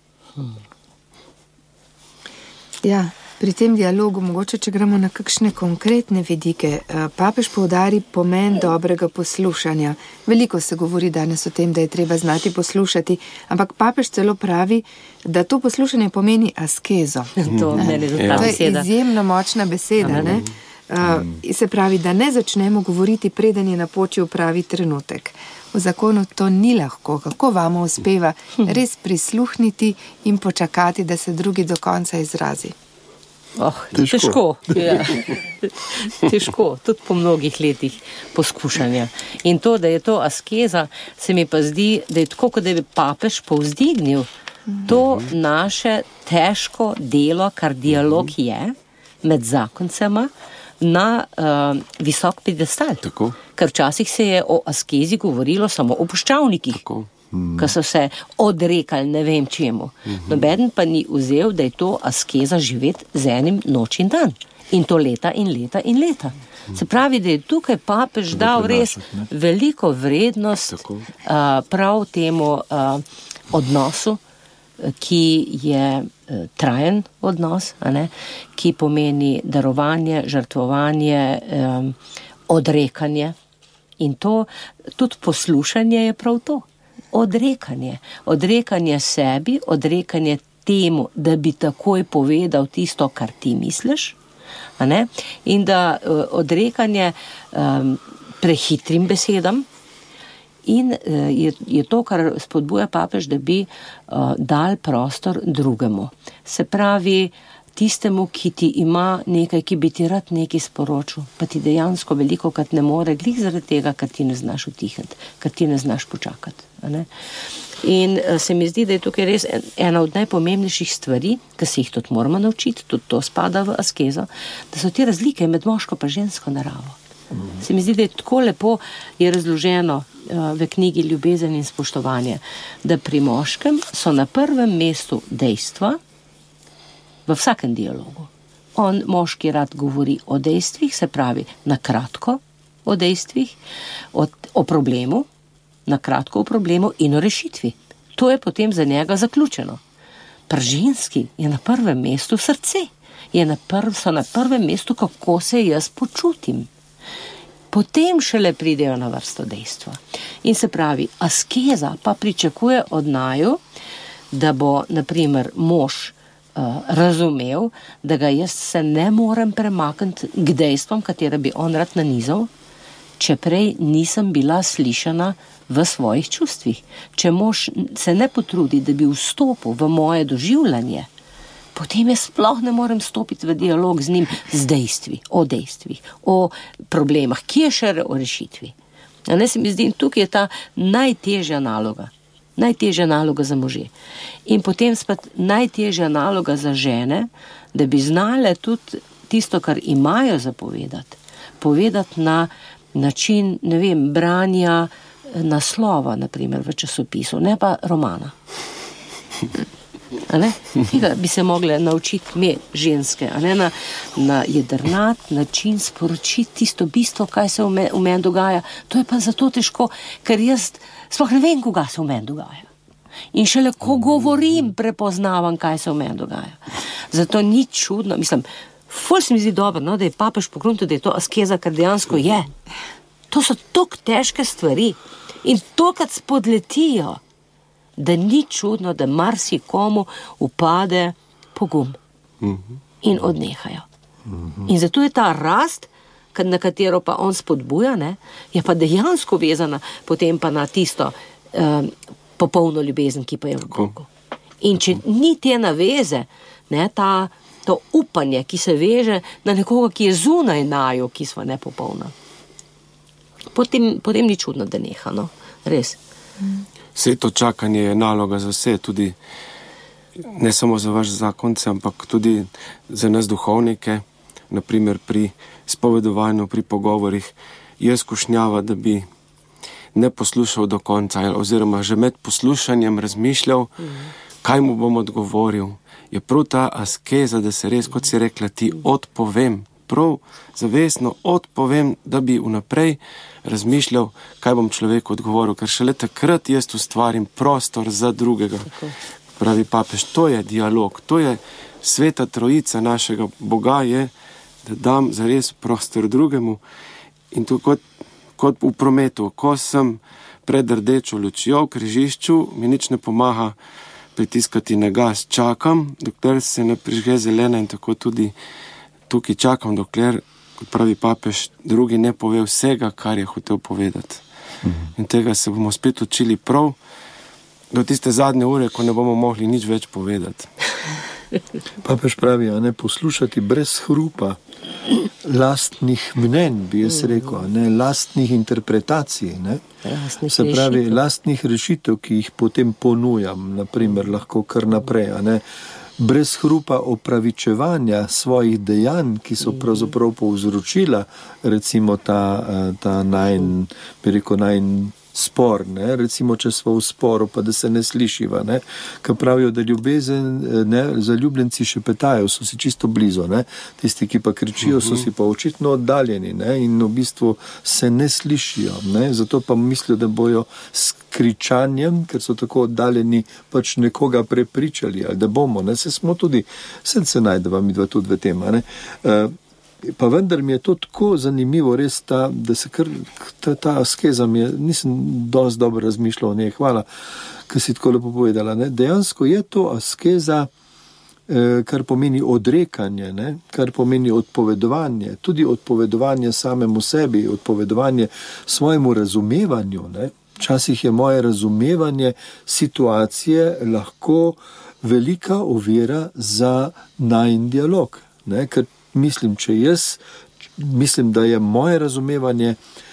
Ja, pri tem dialogu, mogoče, če gremo na kakšne konkretne vidike, papež poudari pomen dobrega poslušanja. Veliko se govori danes o tem, da je treba znati poslušati, ampak papež celo pravi, da to poslušanje pomeni askezo.
To
je izjemno močna beseda. Ne? Se pravi, da ne začnemo govoriti, preden je napočil pravi trenutek. V zakonu to ni lahko. Kako vam uspeva res prisluhniti in počakati, da se drugi do konca izrazi?
Težko. Ja. Težko, tudi po mnogih letih poskušanja. In to, da je to askeza, se mi pa zdi, da je tako, kot da bi papež povzdignil to naše težko delo, kar dialog je med zakoncema, na visok piedestal.
Tako.
Ker včasih se je o askezi govorilo samo o puščavnikih, ki so se odrekali ne vem čemu. Nobeden pa ni vzel, da je to askeza živeti z enim noč in dan. In to leta in leta in leta. Se pravi, da je tukaj papež dal res veliko vrednost prav temu odnosu, ki je trajen odnos, ki pomeni darovanje, žrtvovanje, odrekanje. In to, tudi poslušanje je prav to. Odrekanje. Odrekanje sebi, odrekanje temu, da bi takoj povedal tisto, kar ti misliš. In da odrekanje prehitrim besedam. In je to, kar spodbuja papež, da bi dal prostor drugemu. Se pravi, tistemu, ki ti ima nekaj, ki bi ti rad nekaj sporočil, pa ti dejansko veliko krat ne more, glih zaradi tega, ker ti ne znaš utihati, ker ti ne znaš počakati. In se mi zdi, da je tukaj res ena od najpomembnejših stvari, ki se jih tudi moramo naučiti, tudi to spada v askezo, da so te razlike med moško pa žensko naravo. Se mi zdi, da je tako lepo je razloženo v knjigi Ljubezen in spoštovanje, da pri moškem so na prvem mestu dejstva v vsakem dialogu. Moški rad govori o dejstvih, se pravi na kratko o dejstvih, o problemu, na kratko o problemu in o rešitvi. To je potem za njega zaključeno. Pri ženski je na prvem mestu srce, so na prvem mestu, kako se jaz počutim. Potem šele pridejo na vrsto dejstva. In se pravi, askeza pa pričakuje od naju, da bo, na primer, mož razumel, da ga jaz se ne morem premakniti k dejstvom, katere bi on rad nanizal, če prej nisem bila slišana v svojih čustvih. Če mož se ne potrudi, da bi vstopil v moje doživljanje, potem jaz sploh ne morem stopiti v dialog z njim z dejstvi, o problemah, ki je še o rešitvi. A ne, se mi zdi, tukaj je ta najtežja naloga za može. In potem spet najtežja naloga za žene, da bi znale tudi tisto, kar imajo povedati na način, ne vem, branja naslova, naprimer, v časopisu, ne pa romana. A ne? Tega bi se mogle naučiti me, ženske, a ne, na jedrnat način sporočiti tisto bistvo, kaj se v meni dogaja. To je pa zato težko, ker jaz sploh ne vem, koga se v meni dogaja. In šele ko govorim, prepoznavam, kaj se v meni dogaja. Zato ni čudno, mislim, ful se mi zdi dobro, no, da je papež pogrunil, da je to askeza, kar dejansko je. To so toliko težke stvari in tokrat spodletijo, da ni čudno, da marsikomu upade pogum in odnehajo. In zato je ta rast, na katero pa on spodbuja, ne, je pa dejansko vezana potem pa na tisto popolno ljubezen, ki pa je v Bogu. In če ni te naveze, ne, to upanje, ki se veže na nekoga, ki je zunaj naju, ki sva nepopolna, potem ni čudno, da neha, no, res.
Vse to čakanje je naloga za vse, tudi ne samo za vaš zakonce, ampak tudi za nas duhovnike, naprimer pri spovedovanju, pri pogovorih, je skušnjava, da bi ne poslušal do konca, oziroma že med poslušanjem razmišljal, kaj mu bom odgovoril. Je prav ta askeza, da se res, kot si rekla, ti odpovem, prav zavestno odpovem, da bi vnaprej razmišljal, kaj bom človeku odgovoril, ker šele takrat jaz ustvarim prostor za drugega. Tako. Pravi papež, to je dialog, to je sveta trojica našega Boga je, da dam zares prostor drugemu. In to kot v prometu, ko sem pred rdečo lučjo v križišču, mi nič ne pomaga pritiskati na gas, čakam, dokler se ne prižge zelena, in tako tudi tukaj čakam, dokler, kot pravi papež, drugi ne pove vsega, kar je hotel povedati. In tega se bomo spet učili prav do tiste zadnje ure, ko ne bomo mogli nič več povedati.
Papež pravi, a ne poslušati brez hrupa lastnih mnenj, bi jaz rekel, ne, lastnih interpretacij, ne. Se pravi, lastnih rešitev, ki jih potem ponujam, naprimer, lahko kar naprej, a ne. Brez hrupa opravičevanja svojih dejanj, ki so pravzaprav povzročila recimo ta najn spor, ne, recimo, če smo v sporu, pa da se ne slišiva, ne, ker pravijo, da ljubezen, ne, zaljubljenci šepetajo, so si čisto blizu, ne, tisti, ki pa kričijo, so si pa očitno oddaljeni, ne, in v bistvu se ne slišijo, ne, zato pa mislijo, da bojo s kričanjem, ker so tako oddaljeni, pač nekoga prepričali, ali da bomo, ne, se smo tudi, se najdeva midva tudi v tem, ne, pa vendar mi je to tako zanimivo, res da se kar ta askeza mi je, nisem dosti dobro razmišljal o njej, hvala, ker si tako lepo povedala, ne, dejansko je to askeza, kar pomeni odrekanje, ne, kar pomeni odpovedovanje, tudi odpovedovanje samemu sebi, odpovedovanje svojemu razumevanju, ne. Včasih je moje razumevanje situacije lahko velika ovira za najin dialog, ne, ker mislim, mislim, da je moje razumevanje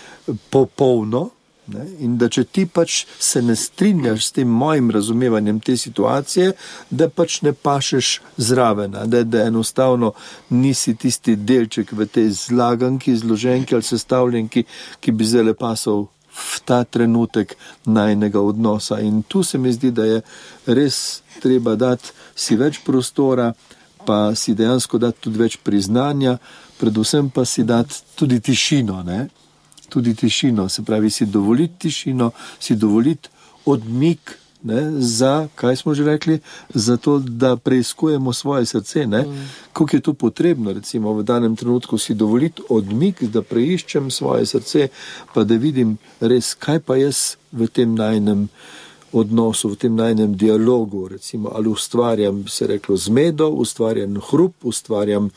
popolno, ne, in da če ti pač se ne strinjaš s tem mojim razumevanjem te situacije, da pač ne pašeš zraven, da enostavno nisi tisti delček v tej zlaganki, zloženki ali sestavljenki, ki bi zdaj pasal v ta trenutek najnega odnosa. In tu se mi zdi, da je res treba dati si več prostora, pa si dejansko dati tudi več priznanja, predvsem pa si dati tudi tišino, ne? Tudi tišino, se pravi, si dovoliti tišino, si dovoliti odmik, ne? Za, kaj smo že rekli, za to, da preiskujemo svoje srce, ne? Koliko je to potrebno, recimo v danem trenutku si dovoliti odmik, da preiščem svoje srce, pa da vidim res, kaj pa jaz v tem najnem odnosu, v tem najnem dialogu, recimo, ali ustvarjam, se reklo, zmedo, ustvarjam hrup, ustvarjam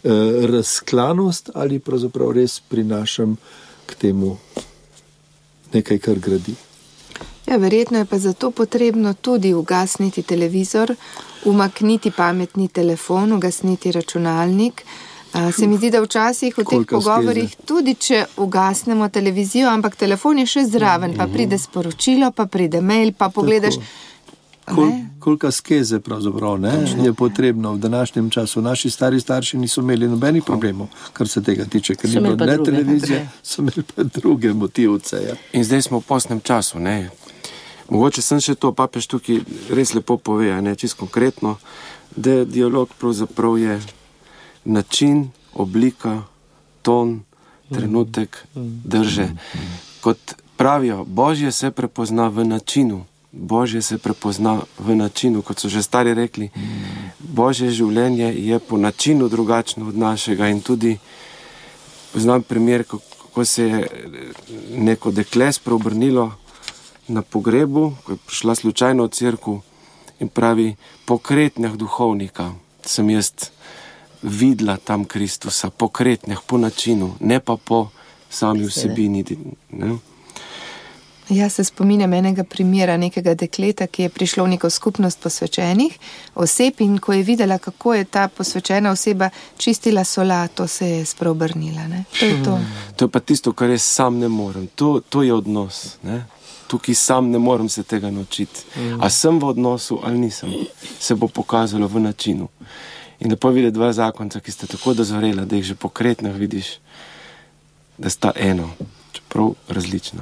razklanost, ali pravzaprav res prinašam k temu nekaj, kar gradi.
Ja, verjetno je pa zato potrebno tudi ugasniti televizor, umakniti pametni telefon, ugasniti računalnik. Se mi zdi, da včasih v teh pogovorih, tudi če ugasnemo televizijo, ampak telefon je še zraven, pa pride sporočilo, pa pride mail, pa pogledaš.
Koliko skeze pravzaprav je potrebno v današnjem času. Naši starši niso imeli nobenih problemov, kar se tega tiče, ker ni bilo ne televizije, so imeli pa druge motivce. Ja.
In zdaj smo v postnem času, ne. Mogoče sem še to, papež tukaj res lepo pove, ne, čisto konkretno, da dialog pravzaprav je način, oblika, ton, trenutek, drže. Kot pravijo, Božje se prepozna v načinu. Božje se prepozna v načinu, kot so že stari rekli. Božje življenje je po načinu drugačno od našega in tudi poznam primer, kako se je neko dekle spreobrnilo na pogrebu, ko je prišla slučajno v cerkev in pravi, po kretnjah duhovnika sem jaz videla tam Kristusa, po kretnjah, po načinu, ne pa po sami vsebini. Ne?
Jaz se spominjam enega primera nekega dekleta, ki je prišlo v neko skupnost posvečenih oseb in ko je videla, kako je ta posvečena oseba čistila solato, se je spreobrnila. Ne? To je to.
To je pa tisto, kar jaz sam ne morem. To je odnos. Ne? Tukaj sam ne morem se tega naučiti. A sem v odnosu ali nisem, se bo pokazalo v načinu. In lepo videti dva zakonca, ki sta tako dozorela, da jih že po kretnjah vidiš, da sta eno, čeprav različno.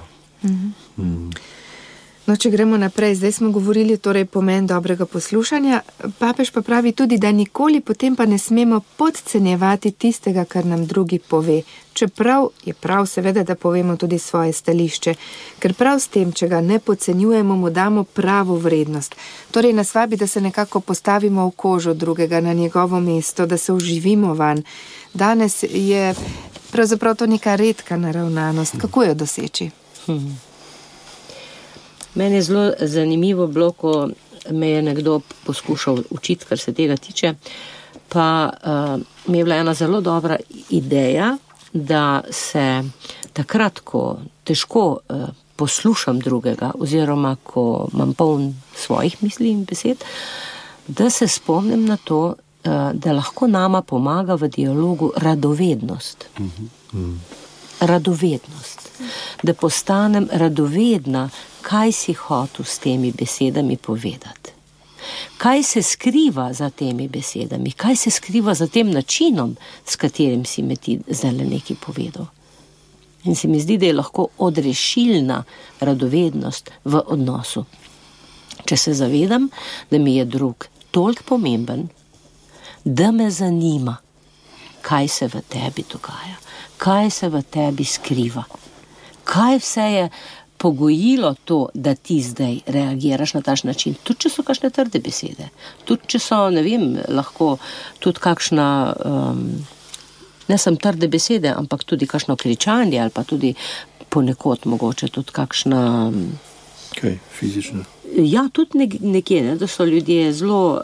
No, če gremo naprej, zdaj smo govorili torej pomen dobrega poslušanja, papež pa pravi tudi, da nikoli potem pa ne smemo podcenjevati tistega, kar nam drugi pove. Čeprav je prav seveda, da povemo tudi svoje stališče, ker prav s tem, če ga ne podcenjujemo, mu damo pravo vrednost. Torej nas vabi, da se nekako postavimo v kožo drugega, na njegovo mesto, da se vživimo van. Danes je pravzaprav to neka redka naravnanost. Kako jo doseči?
Meni je zelo zanimivo bilo, ko me je nekdo poskušal učiti, kar se tega tiče, pa mi je bila ena zelo dobra ideja, da se takrat, ko težko poslušam drugega, oziroma ko imam poln svojih misli in besed, da se spomnim na to, da lahko nama pomaga v dialogu radovednost. Radovednost. Da postanem radovedna, kaj si hotel s temi besedami povedati. Kaj se skriva za temi besedami, kaj se skriva za tem načinom, s katerim si me ti zdaj nekaj povedal. In se mi zdi, da je lahko odrešilna radovednost v odnosu. Če se zavedam, da mi je drug toliko pomemben, da me zanima, kaj se v tebi dogaja, kaj se v tebi skriva, kaj vse je pogojilo to, da ti zdaj reagiraš na taš način, tudi če so kakšne trde besede, tudi če so, ne vem, lahko tudi kakšna, ne samo trde besede, ampak tudi kakšno kričanje ali pa tudi ponekod mogoče tudi kakšna...
Kaj, fizična?
Ja, tudi nekje, ne, da so ljudje zelo...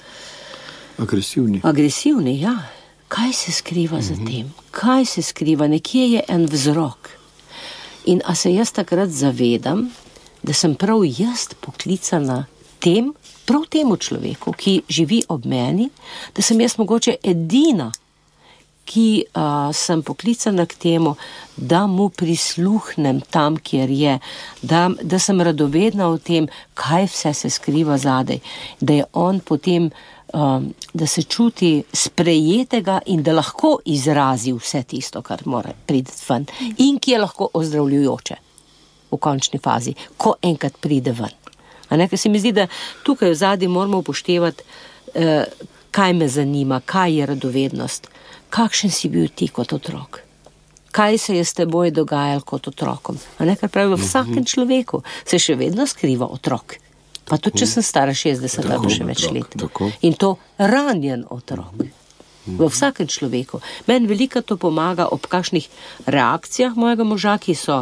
Agresivni.
Agresivni, ja. Kaj se skriva za tem? Kaj se skriva? Nekje je en vzrok. In a se jaz takrat zavedam, da sem prav jaz poklicana prav temu človeku, ki živi ob meni, da sem jaz mogoče edina, ki sem poklicana k temu, da mu prisluhnem tam, kjer je, da sem radovedna o tem, kaj vse se skriva zadaj, da je on potem, da se čuti sprejetega in da lahko izrazi vse tisto, kar mora priti ven in ki je lahko ozdravljujoče v končni fazi, ko enkrat pride ven. Ker se mi zdi, da tukaj v zadnji moramo upoštevati, kaj me zanima, kaj je radovednost, kakšen si bil ti kot otrok, kaj se je s teboj dogajalo kot otrokom. Ker pravi, v vsakem človeku se še vedno skriva otrok. Pa tudi, če sem stara 60 ali še več let.
Tako.
In to ranjen otrok. V vsakem človeku. Meni veliko to pomaga ob kakšnih reakcijah mojega moža, ki so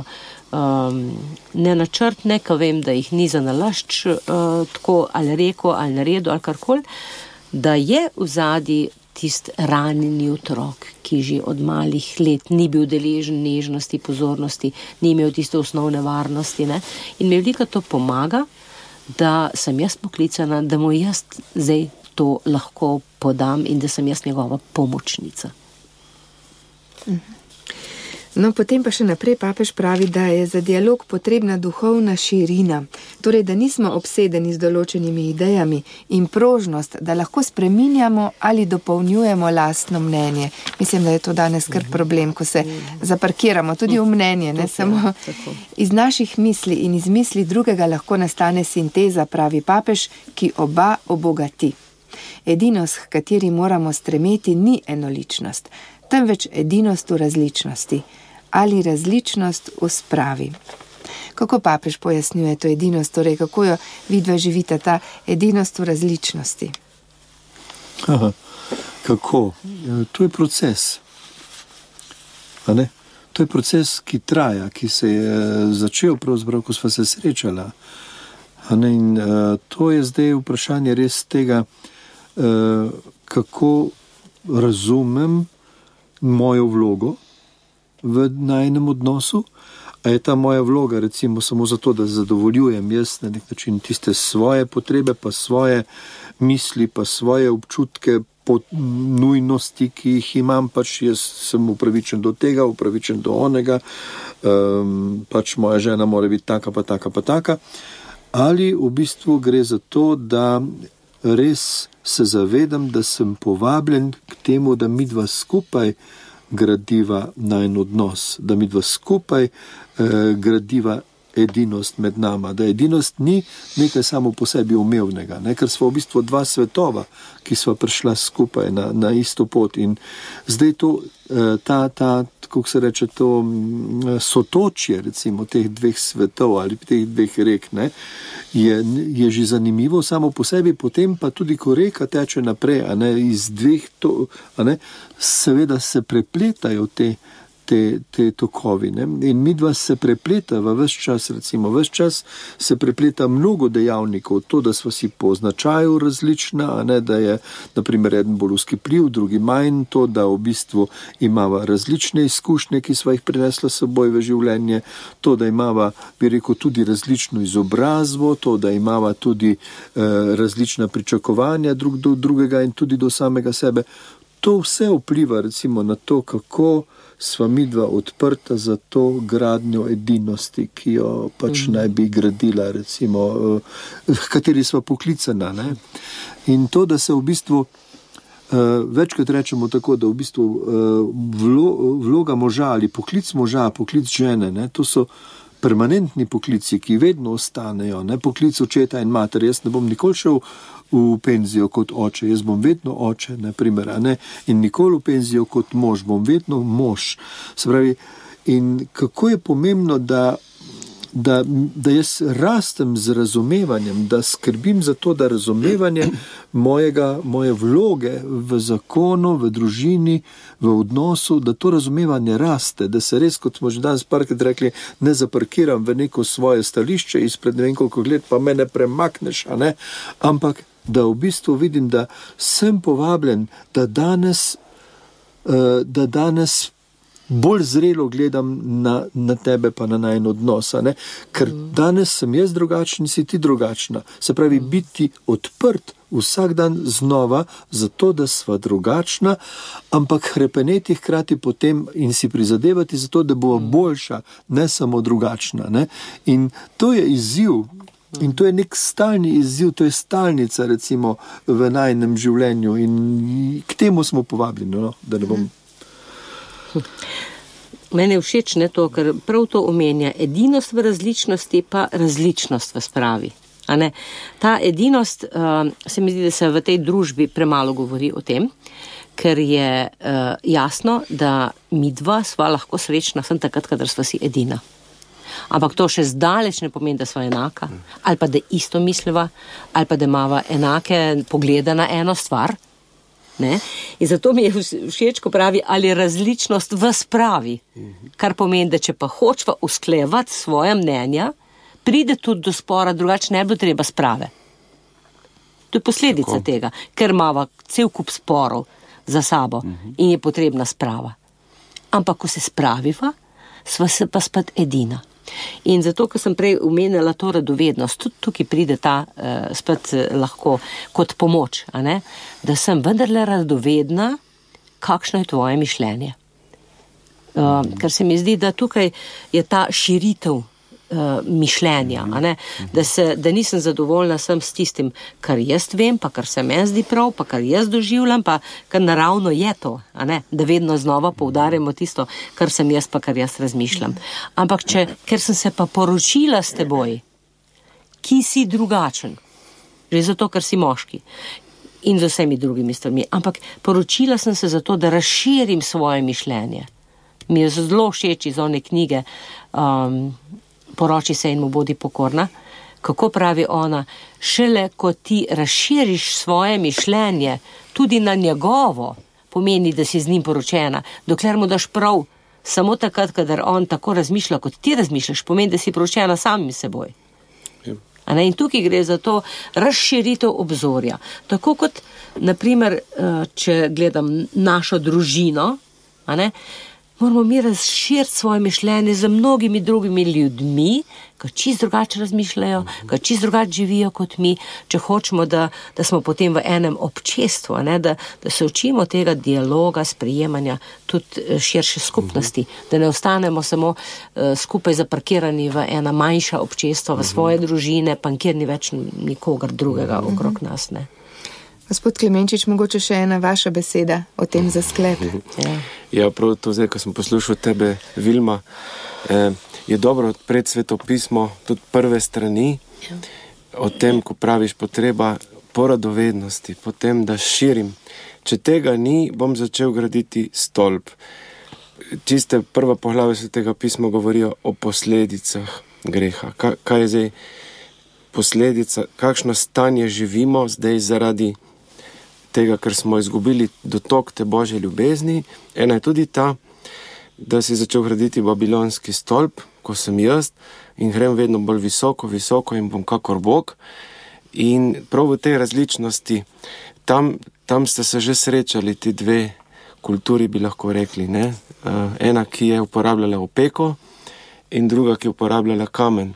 nenačrtne, ko vem, da jih ni za nalašč tako ali rekel ali naredil ali karkoli, da je v zadnji tist ranjeni otrok, ki že od malih let ni bil deležen nežnosti, pozornosti, ni imel tiste osnovne varnosti, ne? In mi veliko to pomaga, da sem jaz poklicana, da mu jaz zdaj to lahko podam in da sem jaz njegova pomočnica.
No, potem pa še naprej papež pravi, da je za dialog potrebna duhovna širina, torej, da nismo obsedeni z določenimi idejami in prožnost, da lahko spreminjamo ali dopolnjujemo lastno mnenje. Mislim, da je to danes kar problem, ko se zaparkiramo tudi v mnenje, ne samo iz naših misli in iz misli drugega lahko nastane sinteza, pravi papež, ki oba obogati. Edinost, h kateri moramo stremeti, ni enoličnost, temveč edinost v različnosti ali različnost v spravi. Kako papež pojasnjuje to edinost, torej kako jo vidva živita, ta edinost v različnosti?
Kako? To je proces. A ne? To je proces, ki traja, ki se je začel pravzaprav, ko sva se srečala. A ne? In to je zdaj vprašanje res tega, kako razumem mojo vlogo v najnem odnosu, a je ta moja vloga recimo samo zato, da zadovoljujem jaz na nek način tiste svoje potrebe, pa svoje misli, pa svoje občutke po nujnosti, ki jih imam, pač jaz sem upravičen do tega, upravičen do onega, pač moja žena mora biti taka, pa taka, pa taka, ali v bistvu gre za to, da res se zavedam, da sem povabljen k temu, da midva skupaj gradiva najin odnos, da midva skupaj gradiva edinost med nama, da edinost ni nekaj samo po sebi umevnega, ne? Ker sva v bistvu dva svetova, ki sva prišla skupaj na isto pot in zdaj to, kako se reče, to sotočje recimo teh dveh svetov ali teh dveh rek, ne? Je že zanimivo samo po sebi, potem pa tudi, ko reka teče naprej, a ne, iz dveh a ne, seveda se prepletajo te tokovi, ne? In midva se prepletava ves čas, recimo, ves čas se prepleta mnogo dejavnikov, to, da sva si po značaju različna, a ne, da je, na primer, eden bolj vzkipljiv, drugi manj, to, da v bistvu imava različne izkušnje, ki sva jih prinesla s seboj v življenje, to, da imava, bi rekel, tudi različno izobrazbo, to, da imava tudi različna pričakovanja drug do drugega in tudi do samega sebe. To vse vpliva, recimo, na to, kako sva midva odprta za to gradnjo edinosti, ki jo pač naj bi gradila, recimo, v kateri sva poklicana, ne? In to, da se v bistvu, večkrat rečemo tako, da v bistvu vloga moža ali poklic moža, poklic žene, ne? To so permanentni poklici, ki vedno ostanejo, ne? Poklic očeta in mater. Jaz ne bom nikoli šel v penzijo kot oče, jaz bom vedno oče, na primer, a ne, in nikoli v penzijo kot mož, bom vedno mož. Se pravi, in kako je pomembno, da jaz rastem z razumevanjem, da skrbim za to, da razumevanje moje vloge v zakonu, v družini, v odnosu, da to razumevanje raste, da se res, kot smo že danes parkrat rekli, ne zaparkiram v neko svoje stališče izpred ne vem koliko let, pa me ne premakneš, a ne, ampak da v bistvu vidim, da sem povabljen, da danes bolj zrelo gledam na tebe pa na najin odnos, ne? Ker danes sem jaz drugačen, si ti drugačna. Se pravi, biti odprt vsak dan znova, zato da sva drugačna, ampak hrepeneti hkrati potem in si prizadevati za to, da bova boljša, ne samo drugačna, ne? In to je izziv. In to je nek stalni izziv, to je stalnica, recimo, v najinem življenju in k temu smo povabljeni, no? Da ne bom...
Mene je všeč ne to, ker prav to omenja edinost v različnosti, pa različnost v spravi. A ne? Ta edinost, se mi zdi, da se v tej družbi premalo govori o tem, ker je jasno, da midva sva lahko srečna sem takrat, kadar sva si edina. Ampak to še zdaleč ne pomeni, da sva enaka, ali pa da isto misliva, ali pa da imava enake poglede na eno stvar. Ne? In zato mi je všeč, ko pravi, ali različnost v spravi, kar pomeni, da če pa hočva usklejevati svoje mnenja, pride tudi do spora, drugače ne bi treba sprave. To je posledica tega, ker imava cel kup sporov za sabo in je potrebna sprava. Ampak, ko se spraviva, sva se pa spet edina. In zato, ko sem prej omenila to radovednost, tudi tukaj pride ta spet lahko kot pomoč, a ne? Da sem vendarle radovedna, kakšno je tvoje mišljenje. Ker se mi zdi, da tukaj je ta širitev mišljenja, a ne? Da nisem zadovoljna sem s tistim, kar jaz vem, pa kar se meni zdi prav, pa kar jaz doživljam, pa kar naravno je to, a ne? Da vedno znova poudarjamo tisto, kar sem jaz, pa kar jaz razmišljam. Ampak ker sem se pa poročila s teboj, ki si drugačen, že zato, ker si moški in z vsemi drugimi stvarmi, ampak poročila sem se zato, da razširim svoje mišljenje. Mi je zelo všeč iz one knjige Poroči se in mu bodi pokorna, kako pravi ona, šele ko ti razširiš svoje mišljenje tudi na njegovo, pomeni, da si z njim poročena, dokler mu daš prav, samo takrat, kadar on tako razmišlja, kot ti razmišljaš, pomeni, da si poročena samim seboj. A ne? In tukaj gre za to razširitev obzorja. Tako kot, naprimer, če gledam našo družino, a ne, moramo mi razširiti svoje mišljenje z mnogimi drugimi ljudmi, ki čisto drugače razmišljajo, ki čisto drugače živijo kot mi, če hočemo, da smo potem v enem občestvu, ne? Da se učimo tega dialoga, sprejemanja tudi širše skupnosti, da ne ostanemo samo skupaj zaparkirani v ena manjša občestva, v svoje družine, pa nikjer ni več nikogar drugega okrog nas, ne.
Gospod Klemenčič, mogoče še ena vaša beseda o tem za sklep.
Ja, prav to zdaj, ko sem poslušal tebe, Vilma, je dobro odpreti svetopismo, tudi prve strani, o tem, ko praviš potreba po radovednosti, po tem, da širim. Če tega ni, bom začel graditi stolp. Čiste prva poglavja svetega pisma govorijo o posledicah greha. Kaj je zdaj posledica, kakšno stanje živimo zdaj zaradi tega, ker smo izgubili dotok te Božje ljubezni. Ena je tudi ta, da si začel graditi babilonski stolp, ko sem jaz, in grem vedno bolj visoko in bom kakor Bog. In prav v tej različnosti, tam sta se že srečali ti dve kulturi, bi lahko rekli, ne? Ena, ki je uporabljala opeko, in druga, ki je uporabljala kamen.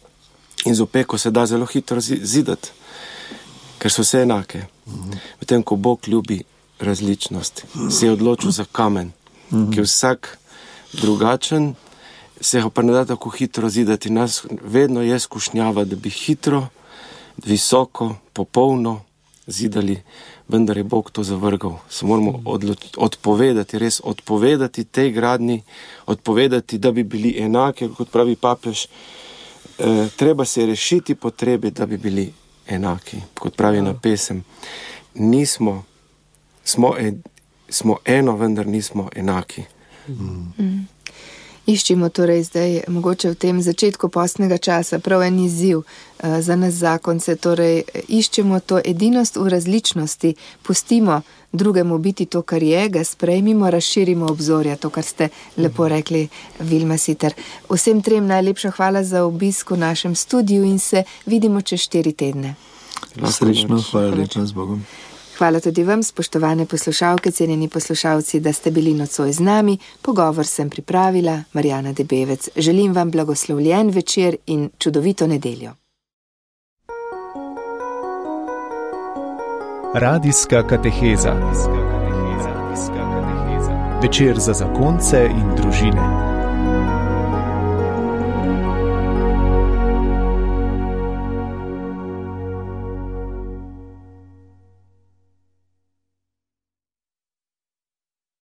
In z opeko se da zelo hitro zidati, ker so vse enake. Potem, ko Bog ljubi različnost, se je odločil za kamen, ki je vsak drugačen, se ga pa ne da tako hitro zidati. Nas vedno je skušnjava, da bi hitro, visoko, popolno zidali, vendar je Bog to zavrgal. Se moramo odpovedati, res odpovedati tej gradnji, odpovedati, da bi bili enake, kot pravi papež. Treba se rešiti potrebe, da bi bili enaki. Kot pravi na pesem, smo eno, vendar nismo enaki.
Iščimo torej zdaj, mogoče v tem začetku postnega časa, prav en izziv za nas zakonce, torej iščemo to edinost v različnosti, pustimo drugemu biti to, kar je, ga sprejmimo, razširimo obzorja, to, kar ste lepo rekli, Vilma Siter. Vsem trem najlepša hvala za obisk v našem studiu in se vidimo čez 4 tedne.
Srečno, hvala lepa, z Bogom.
Hvala tudi vam, spoštovane poslušalke, cenjeni poslušalci, da ste bili nocoj z nami. Pogovor sem pripravila Marjana Debevec. Želim vam blagoslovljen večer in čudovito nedeljo.
Radijska kateheza. Večer za zakonce in družine.